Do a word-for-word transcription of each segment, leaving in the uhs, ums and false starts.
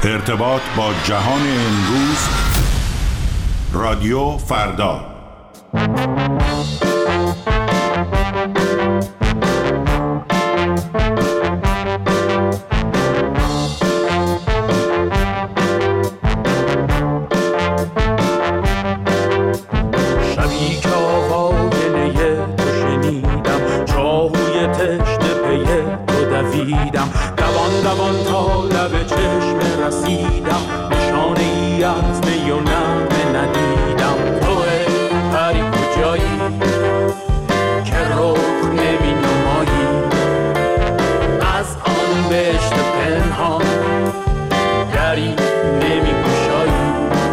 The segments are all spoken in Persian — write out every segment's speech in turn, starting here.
ارتباط با جهان امروز، رادیو فردا. شبی که آواینه تو شنیدم، چاهوی تشنه پی تو دویدم، دوان دوان تا لب چشم رسیدم، نشانه ای از می و نغمه ندیدم. توه پری کجایی که رخ نمی نمایی، از آن بهشت پنهان دری نمی گشایی.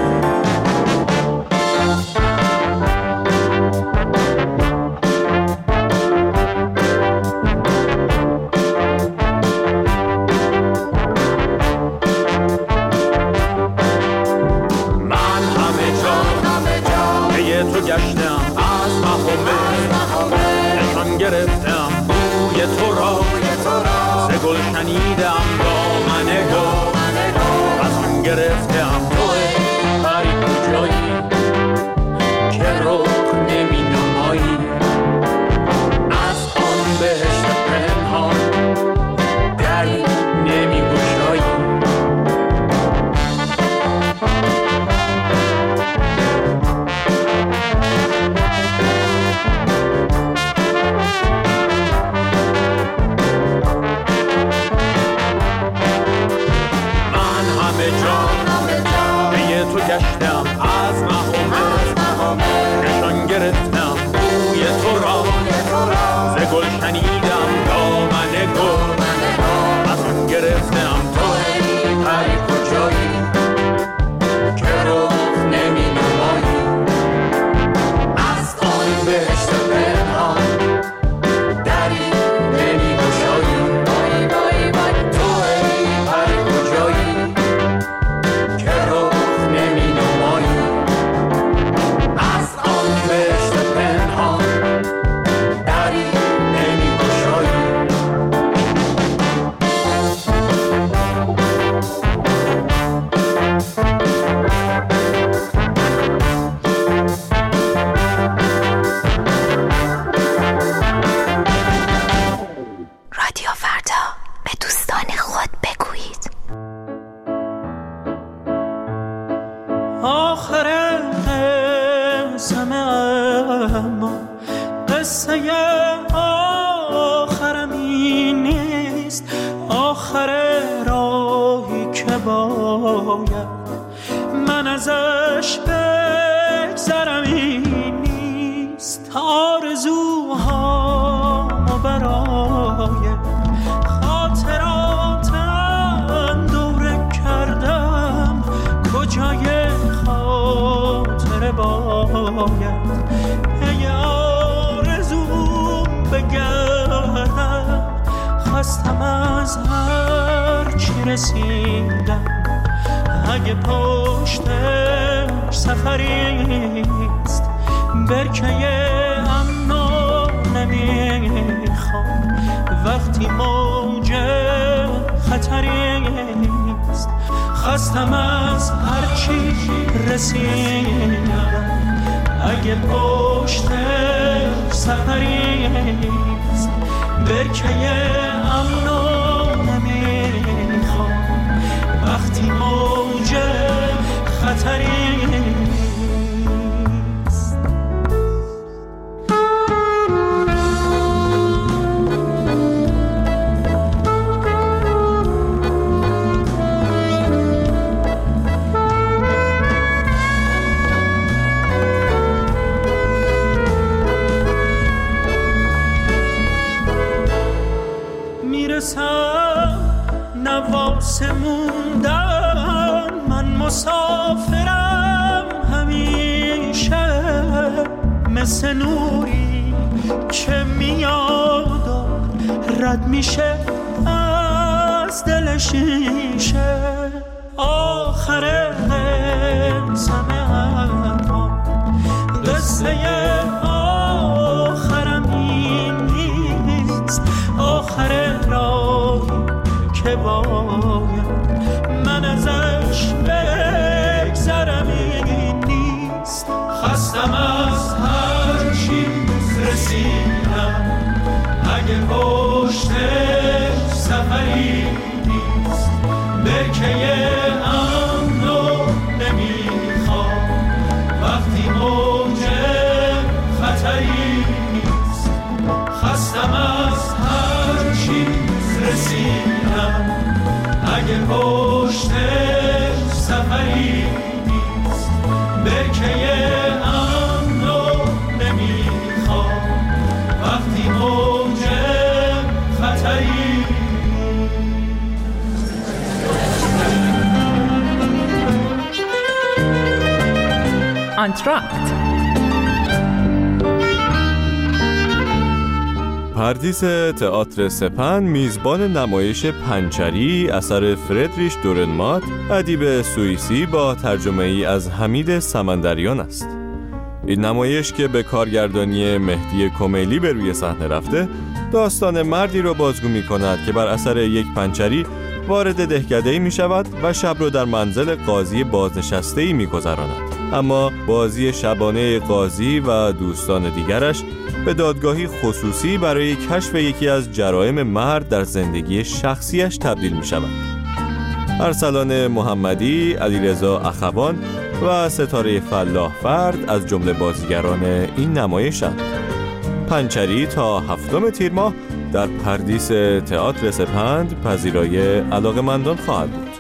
گشتم از مهمه نشان گرفتم بوی تو را، ز گل شنیدم دامن گل، از آن گرفتم توی پری کجایی که رخ نمی نمایی، از آن بهشت پنهان دری نمی گشایی. تو گشتم از مهمه نشان گرفتم بوی تو را، ز گل شنیدم دامن گل، از آن گرفتم توی پری کجایی که رخ نمی نمایی، از آن بهشت پنهان دری نمی گشایی. توی پری کجایی که رخ نمی نمایی، از آن بهشت پنهان دری نمی گشایی. رادیو فردا، به دوستان خود بگویید. آخر قسم اما قصه آخرم این نیست، آخر راهی که باید من ازش بگذرم این نیست. آرزوهامو برای خاطراتم دوره کردم، کجای خاطر باید ای آرزوم بگردم. خستم از هر چی رسیدم، اگه پشتش سفریست برکه امنو نمیخوام، وقتی موج خطریست. خستم از هر چی رسیدم، اگه پشتش سفریست برکه امنو نمیخوام، وقتی موج خطریست. نواسه موندم من مسافرم همیشه، مثل نوری که میاد و رد میشه از دل شیشه. آخر قسم اما قصه آخرم این نیست، آخر راهی که باید من ازش رسیدم اگه پشتش سفری نیست برکه امن رو نمیخوام وقتی موج خطری نیست خستم از هر چیز رسیدم اگه پشتش سفری نیست برکه امن رو نمیخوام وقتی موج خطری آنتراکت. پردیس تئاتر سپند میزبان نمایش پنچری اثر فردریش دورنمات ادیب سوئیسی با ترجمه ای از حمید سمندریان است. این نمایش که به کارگردانی مهدی کمیلی به روی صحنه رفته داستان مردی را بازگو می کند که بر اثر یک پنچری وارد دهکده‌ای می شود و شب را در منزل قاضی بازنشسته‌ای می گذراند. اما بازی شبانه قاضی و دوستان دیگرش به دادگاهی خصوصی برای کشف یکی از جرایم مرد در زندگی شخصیش تبدیل می شود. ارسلان محمدی، علیرضا اخوان و ستاره فلاح فرد از جمله بازیگران این نمایشند. پنچری تا هفتم تیر ماه در پردیس تئاتر سپند پذیرای علاقه‌مندان خواهد بود.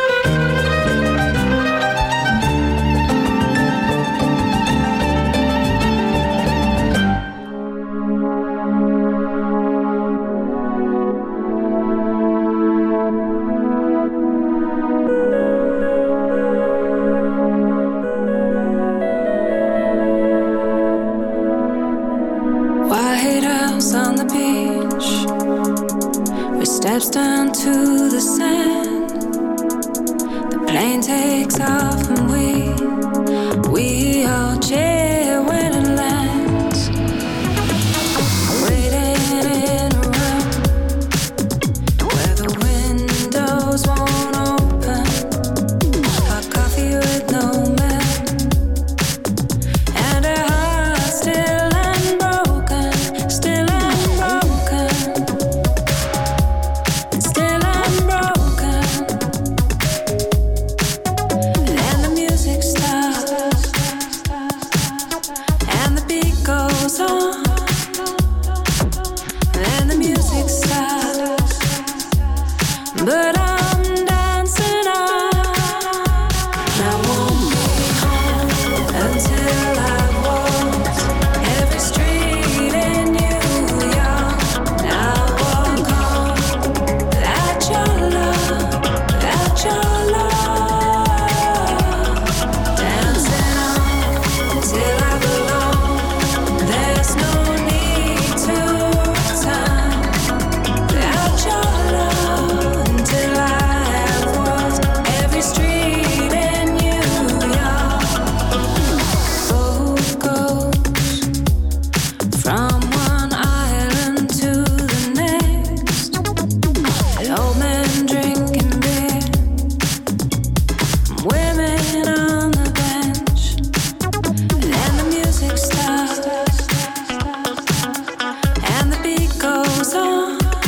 Steps down to the sand. The plane takes off and we we all cheer when it lands. Waiting in a room where the windows won't open. Hot coffee with no milk and a heart still unbroken, still unbroken. But I'm dancing on. I won't be home until I've walked every street in New York. I'll walk home without your love, without your love. Dancing on till I belong. There's no need to return without your love. Till I have walked every street in New York. Boat goes from one island to the next. Old men drinking beer, women on the bench, and the music starts, and the beat goes on.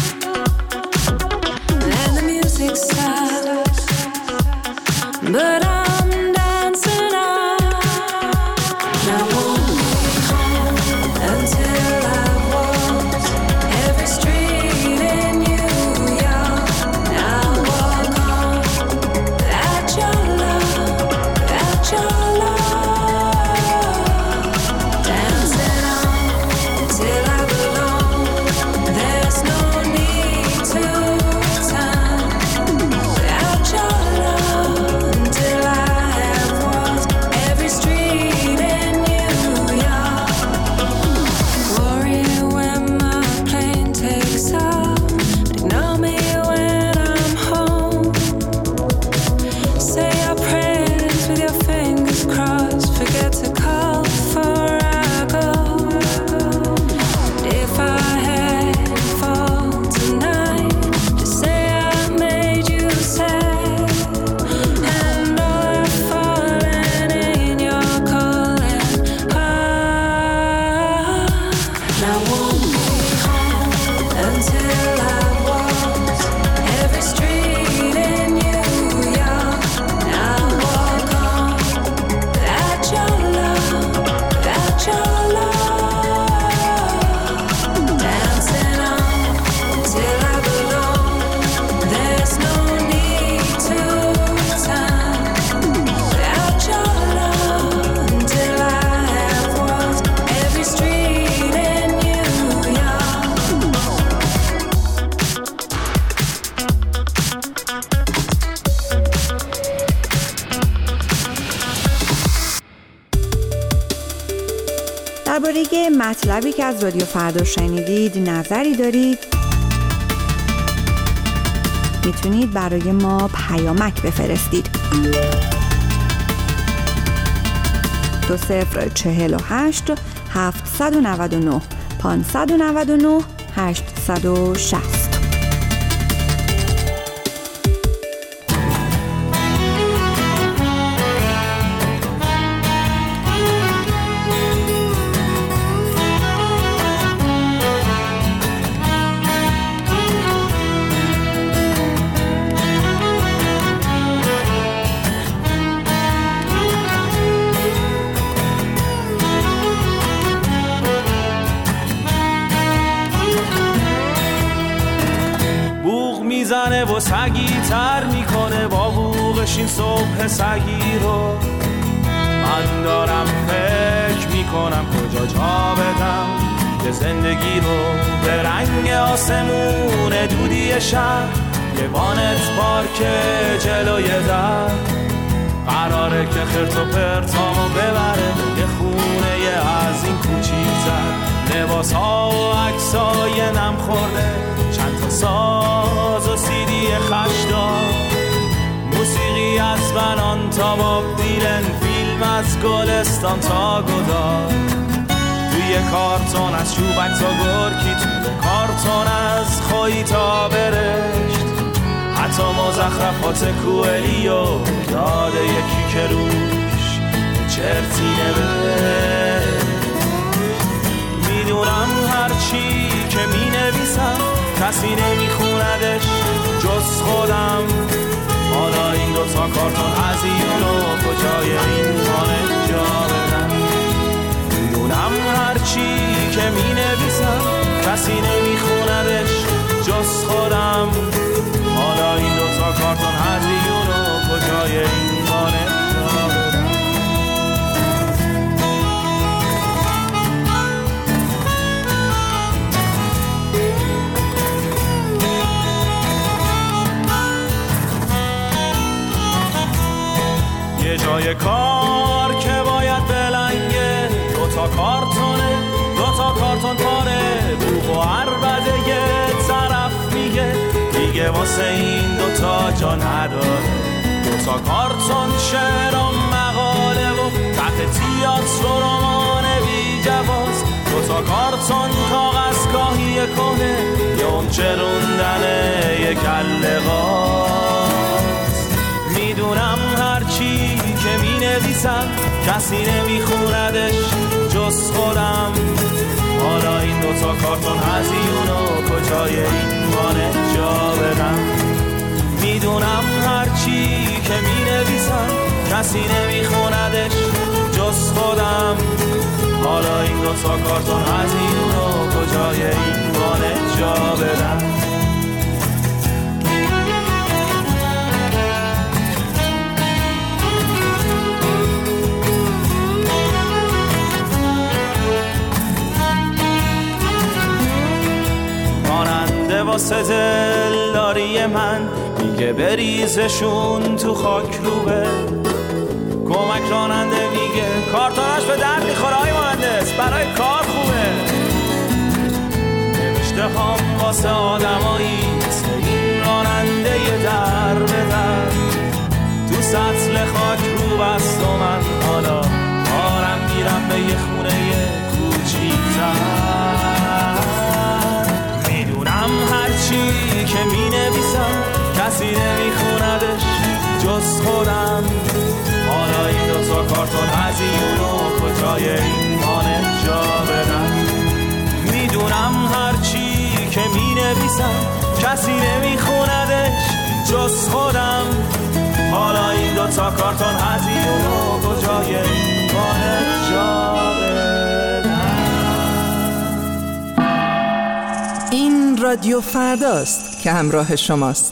But I'm dancing on. I won't be home until I've walked every street in New York. I'll walk home without your love, without your love. Dancing on till I belong. There's no need to return without your love. Until درباره مطلبی که از رادیو فردا شنیدید نظری دارید، میتونید برای ما پیامک بفرستید. دو صفر چهل و هشت هفتصد و نود و نه پانصد و نود و نه هشتصد و شصت. میزنه و سگی تر میکنه با بوغش این صبح سگی رو. من دارم فکر میکنم کجا جا بدم که زندگی رو. به رنگ آسمون دودی شهر یه وانت پارک جلوی در قراره که خرت و پرتامو ببره یه خونه یه از این کوچیک‌تر. لباس ها و عکس های نم خورده، چند تا ساز و سیدی خشدار، موسیقی از بنان تا باب دیلن، فیلم از گلستان تا گدار. توی کارتون از چوبک تا گرکی، توی کارتون از خویی تا برشت، حتی مزخرفات کوئلیو داده یکی که روش چرتی نوشت. میدونم هرچی که می نویسم کسی نمی خوندش جز خودم. حالا این دوتا کارتون هزیون و کجای این خانه جا بدم. میدونم هرچی که می نویسم کسی نمی خوندش جز خودم. حالا این دوتا کارتون هزیون و کجای این خانه جا بدم. یه جای کار که باید بلنگه، دوتا کارتونه دوتا کارتون پاره، بوغ و عربده یه طرف میگه دیگه واسه این دوتا جا نداره. دوتا کارتون شعر و مقاله و تحت تیاتر و رمان بی جواز، دوتا کارتون کاغذ کاهی کنه یه اون چروندنه یه کله غاز. میدونم هرچی که می نویسم کسی نمی خوندش جز خودم. حالا این دوتا کارتون هزیون و کجای این وانه جا بدم. میدونم هرچی که می نویسم کسی نمی خوندش جز خودم. حالا این دوتا کارتون هزیون و کجای این وانه جا بدم. واسه دلداری من میگه بریزشون تو خاک روبه. کمک راننده میگه کارتونش به درد میخوره های مهندس، برای کار خوبه. نوشته هم واسه آدمایی مثل این راننده در به در، تو سطل خاک رو بست و من حالا دارم میرم به یه خونه کوچیک‌تر. هرچی که می نویسم کسی نمی خوندش جز خودم. حالا این دوتا کارتون هزیون و کجای این وانه جا بدم. میدونم هرچی که می نویسم کسی نمی خوندش جز خودم. حالا این دوتا کارتون هزیون و کجای این وانه جا بدم. این رادیو فرداست که همراه شماست.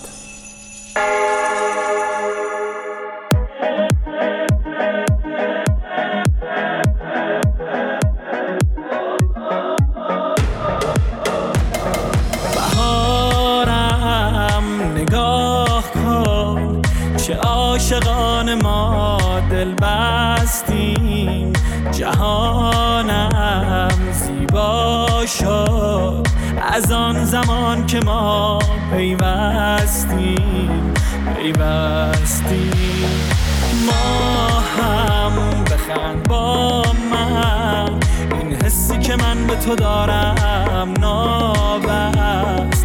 بهارم نگاه کن چه عاشقان ما دل بستیم، جهانم زیبا شد از آن زمان که ما پیوستیم پیوستیم. ما هم بخند با من، این حسی که من به تو دارم نابست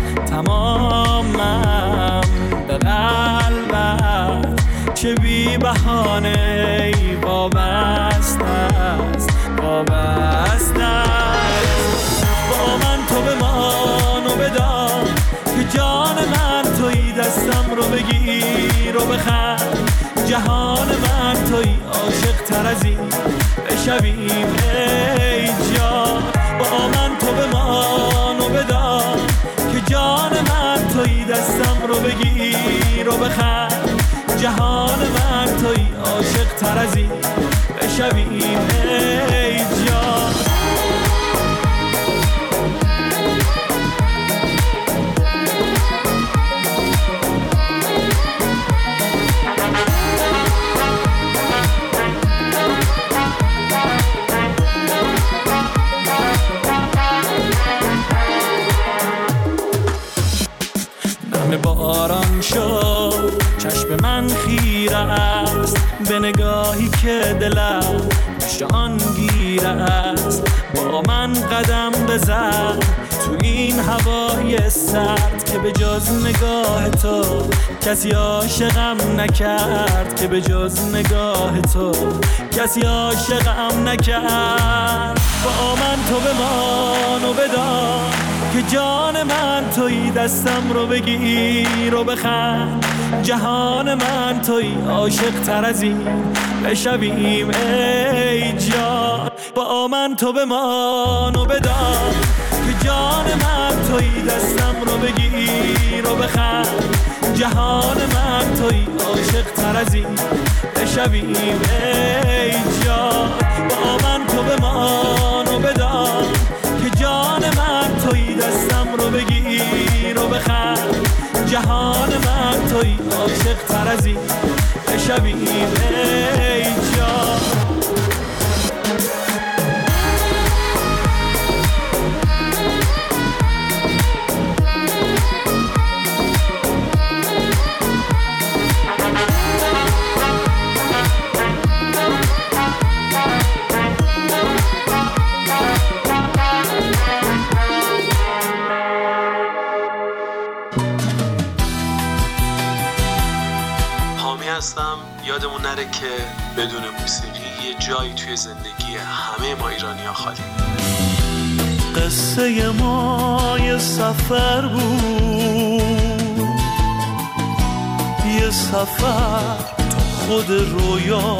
تمامم به قلبت، چه بی بهانه ای وابسته است وابسته است. با من تو بمان و بدان که جان من تویی، دستم رو بگیر و بخند، جهان من تویی، عاشق تر از این بشویم ای جان. با من تو بمان و بدان که جان من تویی، دستم رو بگیر و بخند، جهان من تویی، عاشق تر از این بشویم ای جان. باران شد چشم من خیره است به نگاهی که دلم شان گیره است. با من قدم بزن تو این هوای سرد که به جز نگاه تو کسی عاشقم نکرد، که به جز نگاه تو کسی عاشقم نکرد. با من تو بمان و بدان که جان من تویی، دستم رو بگیر و بخند، جهان من تویی، عاشق تر از این بشویم ای جان. با من تو بمان و بدان که جان من تویی، دستم رو بگیر و بخند، جهان من تویی، عاشق تر از این بشویم ای جان. با من تو بمان و بدان که جان من تویی، دستم رو بگیر و بخند، جهان من تویی، عاشق تر از این بشویم ای جان. هستم. یادمون نره که بدون موسیقی یه جایی توی زندگی همه ما ایرانی‌ها خالی. قصه ما یه سفر بود، یه سفر تو خود رویا،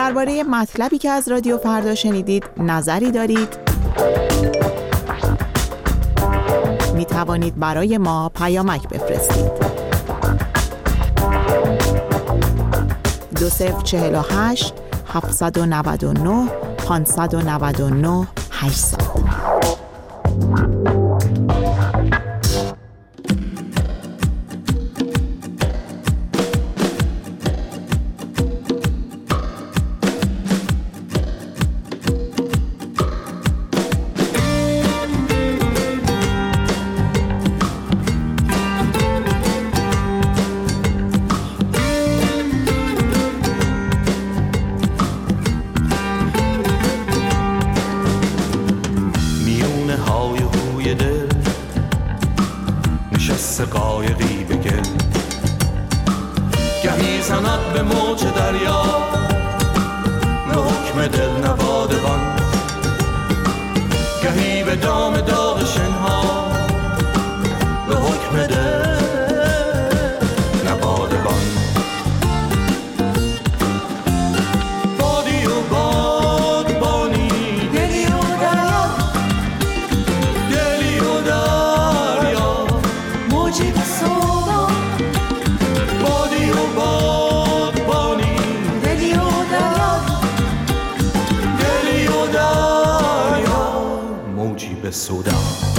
درباره مطلبی که از رادیو فردا شنیدید نظری دارید؟ می توانید برای ما پیامک بفرستید. دو صفر چهل و هشت هفتصد و نود و نه پانصد و نود و نه هشتصد. قایقی به گل، گهی زند به موج دریا به حکم دل نوادبان، گهی به دام داغ شنها به حکم دل نوادبان. بادی و بادبانی، دلی و دریا، دلی و دریا، موجی به سودا. بادی و بادبانی، دلی و دریا، دلی و دریا، موجی به سودا.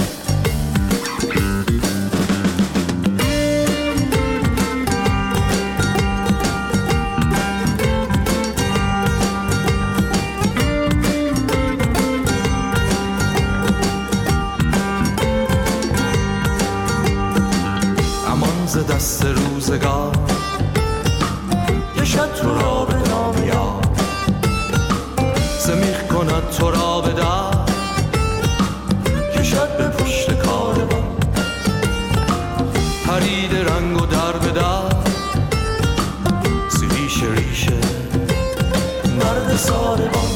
دست روزگار کشد تو را به دامیا، زمیخ کند تو را به در، کشد به پشت کاروان. پرید رنگ و در به در، سریش ریشه مرد ساروان.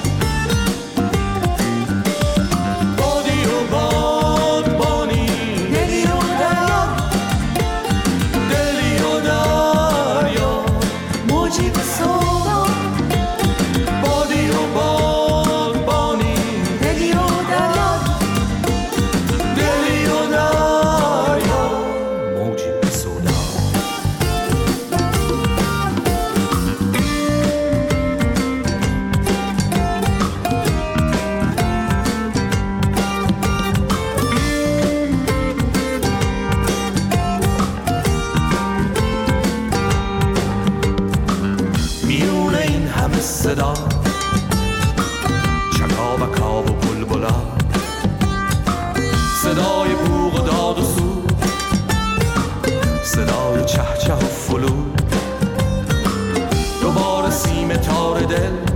صدا چکاوکا و بلبلا، صدای بوق و داد و سود، صدای چهچه و فلود، دوباره سیم تار دل